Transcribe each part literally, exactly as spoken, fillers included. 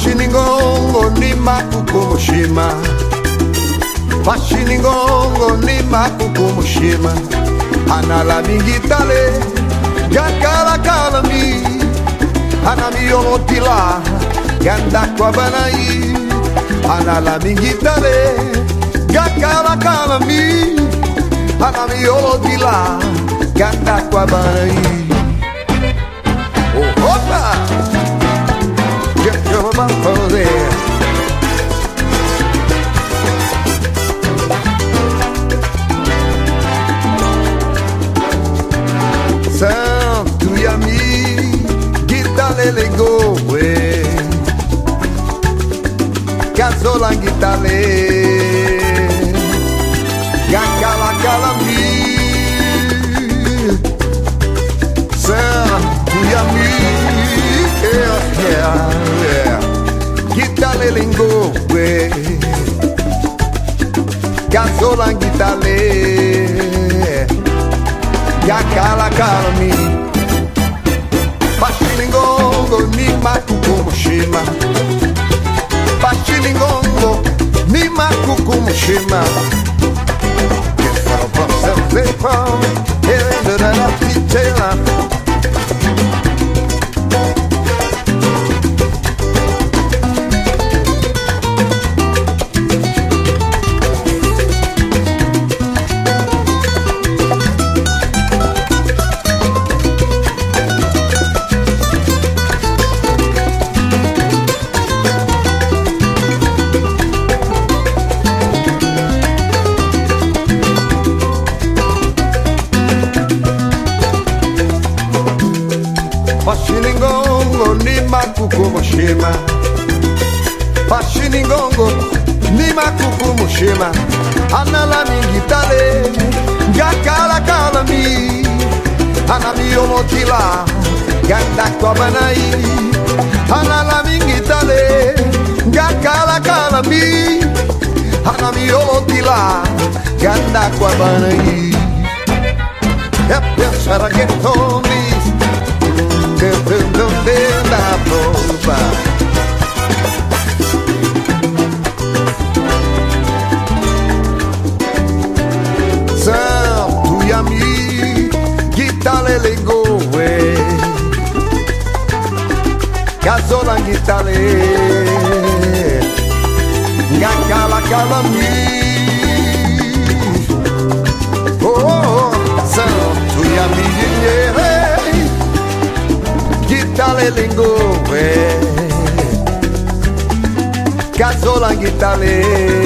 Pashiningongo ni makukumushima, Pashiningongo ni makukumushima. Anala mingitale, gakala kalami, anami yolotila, ganda kwa banai. Anala mingitale, gakala kalami, anami yolotila, ganda kwa banai. Oh, opa! Get your bumper there. Santo Yami, Gitale Legoe, Casola Gitale, Gakala Kalami, Santo Yami, yeah, yeah, yeah. Gitale Legoe, Casola Gitale. Yakala kalami, Pashiningongo ni makukumushima, Pashiningongo ni makukumushima. Yes, I'll pop something from here and then I'll teach you. Pashiningongo ni makukumushima, Pashiningongo ni makukumushima. Anala mingitale, gakala kalami, anami yomotila, ganda kwa banai. Anala mingitale, gakala kalami, anami yomotila, ganda kwa banai. E pensare che torni da prova. Santo Yami, Gitale Legoe, Casola Gitale, Gakala Kalami. Oh, Santo Yami, yeah. Gitale Legoe, Casola Gitale,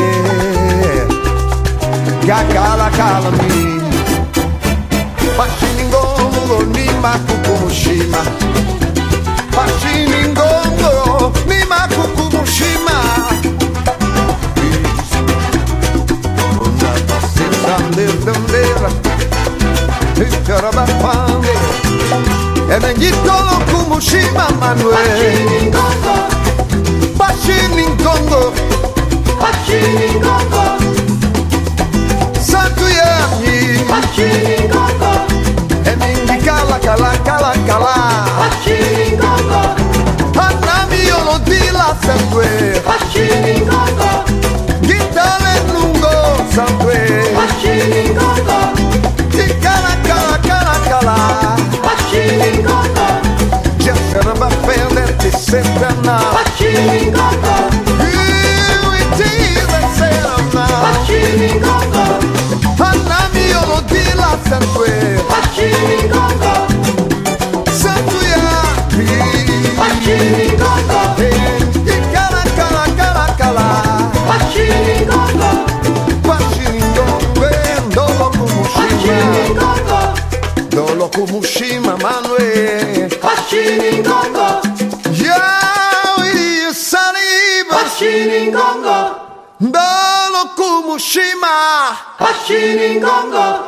Gakala Kalami. Pashiningongo ni makukumushima, Pashiningongo ni makukumushima. Una passita nell'ondera, il carabapande. E Nengitolo Kumushima Manuel, Pashiningongo, Pashiningongo, Santo Yami, Pashiningongo, e Nengikala Kala Kala Kala, Pashiningongo, Anami Yolotila Sangue, Pashiningongo, Gitale Lungo Sangue, Pashiningongo, Gikala Kala Kala Kala. Pashiningongo, Just offended to sit down now. Pashiningongo, You it is I say now. Pashiningongo, Anami Yolotila Sangue, Pashiningongo, Santo Yami, Pashiningongo, Gikala Kala Kala Kala, Pashiningongo, Pashiningongo, Dolo Kumushima, Pashiningongo, Dolo Kumushima Manuel, Pashiningongo, Yaoi Saliba, Pashiningongo, Dolo Kumushima, Pashiningongo,